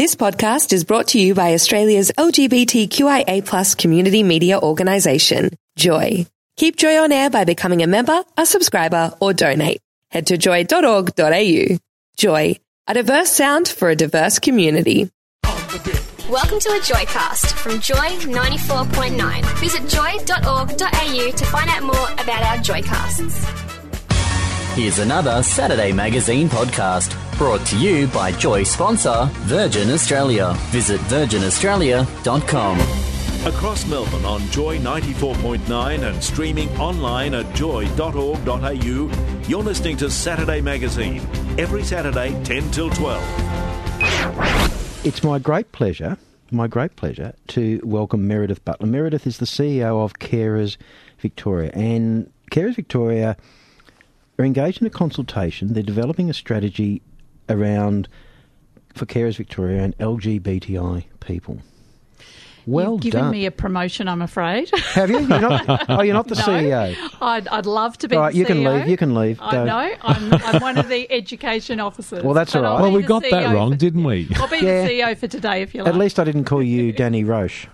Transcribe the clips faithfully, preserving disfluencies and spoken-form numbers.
This podcast is brought to you by Australia's L G B T Q I A plus community media organisation, Joy. Keep Joy on air by becoming a member, a subscriber, or donate. Head to joy dot org dot a u. Joy, a diverse sound for a diverse community. Welcome to a Joycast from Joy ninety-four point nine. Visit joy dot org dot a u to find out more about our Joycasts. Here's another Saturday Magazine podcast brought to you by Joy sponsor Virgin Australia. Visit virgin australia dot com. Across Melbourne on Joy ninety-four point nine and streaming online at joy dot org dot a u, you're listening to Saturday Magazine, every Saturday ten till twelve. It's my great pleasure, my great pleasure to welcome Meredith Butler. Meredith is the C E O of Carers Victoria, and Carers Victoria are engaged in a consultation. They're developing a strategy around, for Carers Victoria and L G B T I people. Well You've given done. me a promotion, I'm afraid. Have you? You're not, oh, you're not the no, C E O? I'd, I'd love to be all right, the you C E O. can leave, you can leave. I Don't. know, I'm, I'm one of the education officers. Well, that's all right. I'll Well, be we the got C E O that wrong, for, didn't we? I'll be Yeah. the C E O for today, if you like. At least I didn't call you Danny Roche.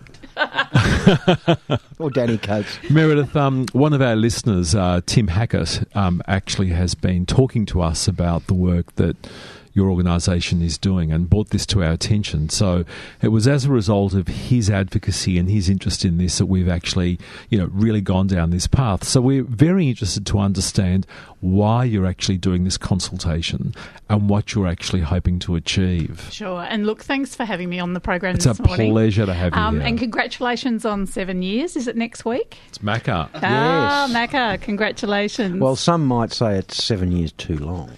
Or Danny Coates. Meredith, um, one of our listeners, uh, Tim Hackett, um, actually has been talking to us about the work that your organisation is doing and brought this to our attention. So it was as a result of his advocacy and his interest in this that we've actually, you know, really gone down this path. So we're very interested to understand why you're actually doing this consultation and what you're actually hoping to achieve. Sure. And look, thanks for having me on the program It's this a morning. pleasure to have you Um, here. and congratulations on seven years. Is it next week? It's Macca. Ah, Yes. Macca, congratulations. Well, some might say it's seven years too long.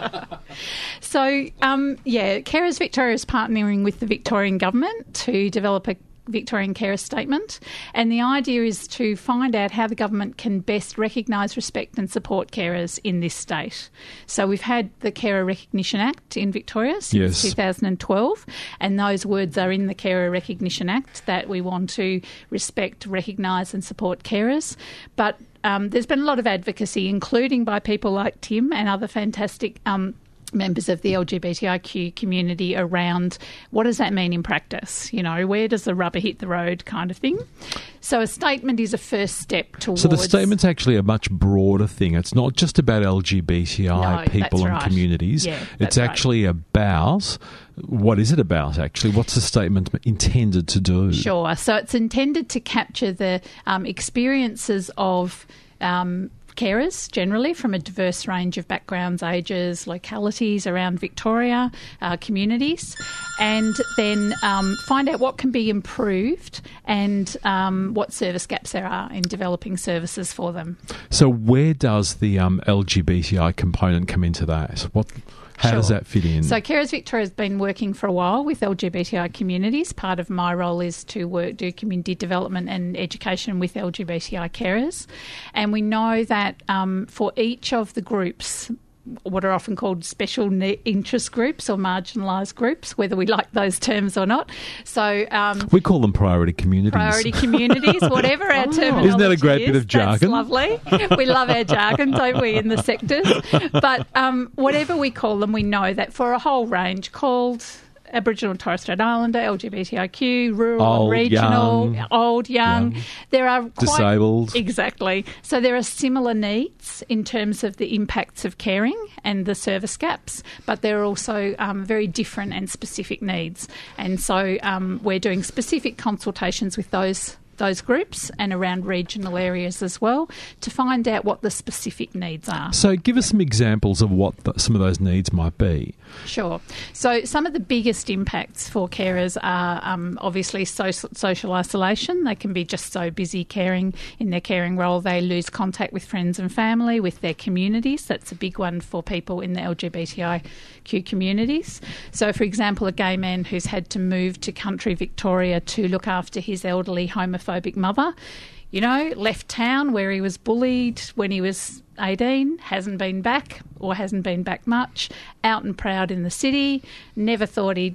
So, um, yeah, Carers Victoria is partnering with the Victorian Government to develop a Victorian Carer Statement, and the idea is to find out how the government can best recognise, respect and support carers in this state. So we've had the Carer Recognition Act in Victoria since Yes. two thousand twelve, and those words are in the Carer Recognition Act that we want to respect, recognise and support carers. But um, there's been a lot of advocacy, including by people like Tim and other fantastic um members of the L G B T I Q community around what does that mean in practice? You know, where does the rubber hit the road kind of thing? So a statement is a first step towards... So the statement's actually a much broader thing. It's not just about L G B T I No, people that's and right. communities. Yeah, it's that's right. actually about... What is it about, actually? What's the statement intended to do? Sure. So it's intended to capture the um, experiences of... Um, carers generally from a diverse range of backgrounds, ages, localities around Victoria, uh, communities, and then um, find out what can be improved and um, what service gaps there are in developing services for them. So where does the um, L G B T I component come into that? What... How Sure. does that fit in? So Carers Victoria has been working for a while with L G B T I communities. Part of my role is to work, do community development and education with L G B T I carers. And we know that um, for each of the groups, what are often called special ne- interest groups or marginalised groups, whether we like those terms or not. So um, we call them priority communities. priority communities, whatever our terminology Isn't that a great is, bit of jargon? That's lovely. We love our jargon, don't we, in the sectors? But um, whatever we call them, we know that for a whole range called Aboriginal and Torres Strait Islander, L G B T I Q, rural, Old, regional, young, old, young. young, there are quite, disabled. Exactly. So there are similar needs in terms of the impacts of caring and the service gaps, but there are also um, very different and specific needs. And so um, we're doing specific consultations with those those groups and around regional areas as well to find out what the specific needs are. So give us some examples of what the, some of those needs might be. Sure. So some of the biggest impacts for carers are um, obviously social, social isolation. They can be just so busy caring in their caring role, they lose contact with friends and family, with their communities. That's a big one for people in the L G B T I Q communities. So, for example, a gay man who's had to move to country Victoria to look after his elderly homophobic mother, you know, left town where he was bullied when he was eighteen, hasn't been back or hasn't been back much, out and proud in the city, never thought he'd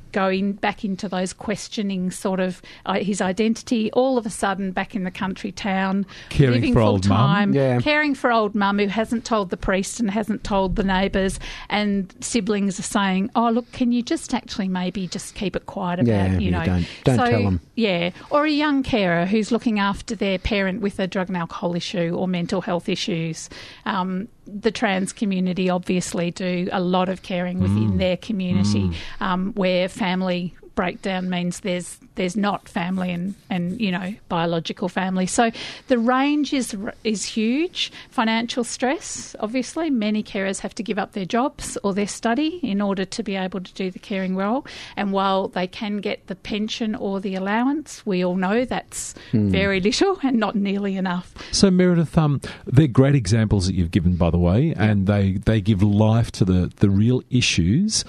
go in back into those questioning sort of uh, his identity, all of a sudden back in the country town, caring living for full old mum. time, Yeah. caring for old mum who hasn't told the priest and hasn't told the neighbours, and siblings are saying, oh, look, can you just actually maybe just keep it quiet about, Yeah, you yeah, know. don't- don't so, tell them. Yeah, or a young carer who's looking after their parent with a drug and alcohol issue or mental health issues. Um, the trans community obviously do a lot of caring within Mm. their community, um, where family breakdown means there's there's not family and, and you know biological family. So the range is is huge. Financial stress, obviously, many carers have to give up their jobs or their study in order to be able to do the caring role. And while they can get the pension or the allowance, we all know that's very little and not nearly enough. So, Meredith, um, they're great examples that you've given, by the way, and they, they give life to the, the real issues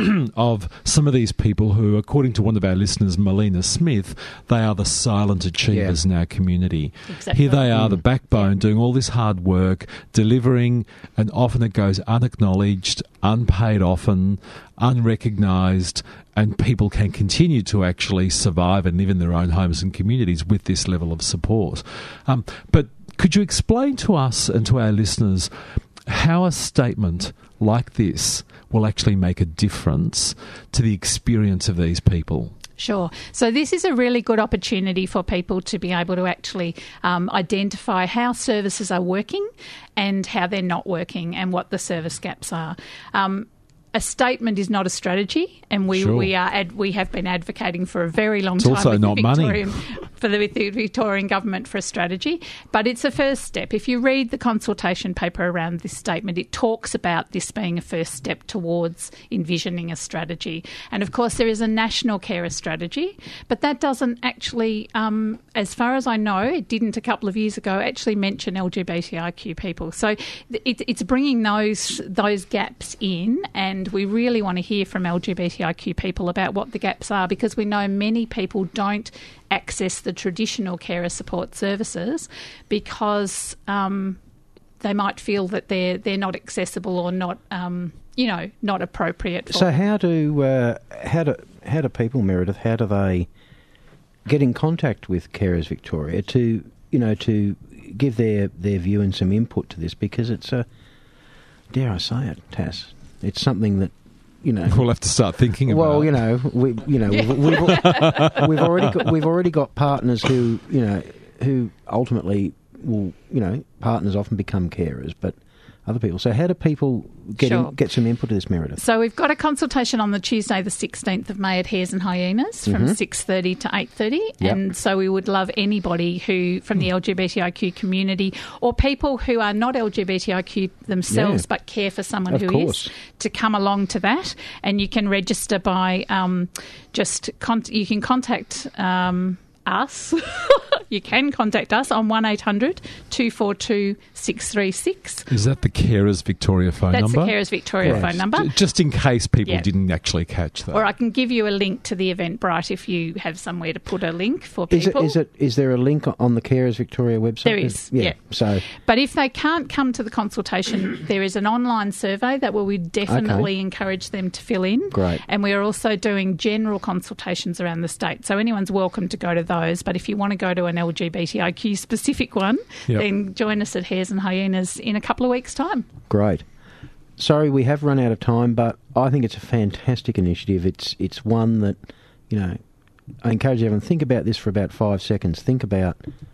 of some of these people who, according to one of our listeners, Melina Smith, they are the silent achievers Yeah. in our community. Exactly. Here they are, the backbone, doing all this hard work, delivering, and often it goes unacknowledged, unpaid often, unrecognised, and people can continue to actually survive and live in their own homes and communities with this level of support. Um, but could you explain to us and to our listeners how a statement like this will actually make a difference to the experience of these people? Sure. So this is a really good opportunity for people to be able to actually um, identify how services are working and how they're not working and what the service gaps are. Um, a statement is not a strategy, and we Sure. we are ad, we have been advocating for a very long It's time also with not the money. Victorian, for the, with the Victorian government for a strategy. But it's a first step. If you read the consultation paper around this statement, it talks about this being a first step towards envisioning a strategy. And of course, there is a national carer strategy, but that doesn't actually, um, as far as I know, it didn't a couple of years ago actually mention L G B T I Q people. So it, it's bringing those those gaps in, and we really want to hear from L G B T I Q people about what the gaps are, because we know many people don't access the traditional carer support services because um, they might feel that they're they're not accessible or not um, you know not appropriate for So them. how do uh, how do how do people, Meredith? How do they get in contact with Carers Victoria to you know to give their, their view and some input to this? Because it's a, dare I say it, Tass, it's something that you know. We'll have to start thinking about. Well, you know, we you know we've, we've, we've already got we've already got partners who you know who ultimately will you know partners often become carers, but other people. So how do people get Sure. in, get some input to this, Meredith? So we've got a consultation on the Tuesday, the sixteenth of May at Hares and Hyenas from Mm-hmm. six thirty to eight thirty. Yep. And so we would love anybody who from the L G B T I Q community or people who are not L G B T I Q themselves Yeah. but care for someone Of who course. is to come along to that. And you can register by um, just con- you can contact um, us. You can contact us on one eight hundred two four two six three six. Is that the Carers Victoria phone That's number? the Carers Victoria Right. phone number. J- Just in case people Yeah. didn't actually catch that. Or I can give you a link to the Eventbrite if you have somewhere to put a link for Is it people. is it is there a link on the Carers Victoria website? There is, yeah. yeah. So But if they can't come to the consultation, there is an online survey that we would definitely Okay. encourage them to fill in. Great. And we are also doing general consultations around the state. So anyone's welcome to go to those. But if you want to go to an L G B T I Q specific one, Yep. then join us at Hares and Hyenas in a couple of weeks' time. great. Sorry, we have run out of time, but I think it's a fantastic initiative. It's it's one that you know. I encourage everyone to think about this for about five seconds. Think about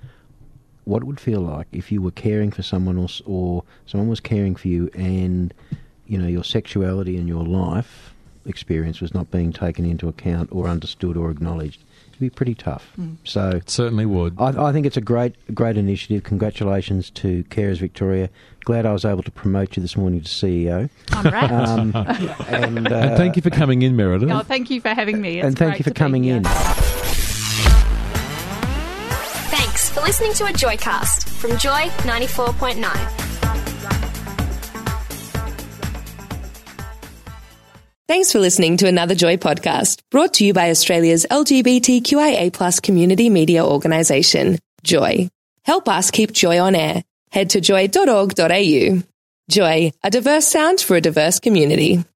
what it would feel like if you were caring for someone else, or someone was caring for you, and you know your sexuality and your life experience was not being taken into account or understood or acknowledged. It'd be pretty tough. So It certainly would. I, I think it's a great, great initiative. Congratulations to Carers Victoria. Glad I was able to promote you this morning to C E O. I'm right. Um, and, uh, and thank you for coming in, Meredith. Oh, thank you for having me. It's and thank great you for to be coming here. in. Thanks for listening to a Joycast from Joy ninety-four point nine. Thanks for listening to another Joy podcast brought to you by Australia's L G B T Q I A plus community media organisation, Joy. Help us keep Joy on air. Head to joy dot org dot a u. Joy, a diverse sound for a diverse community.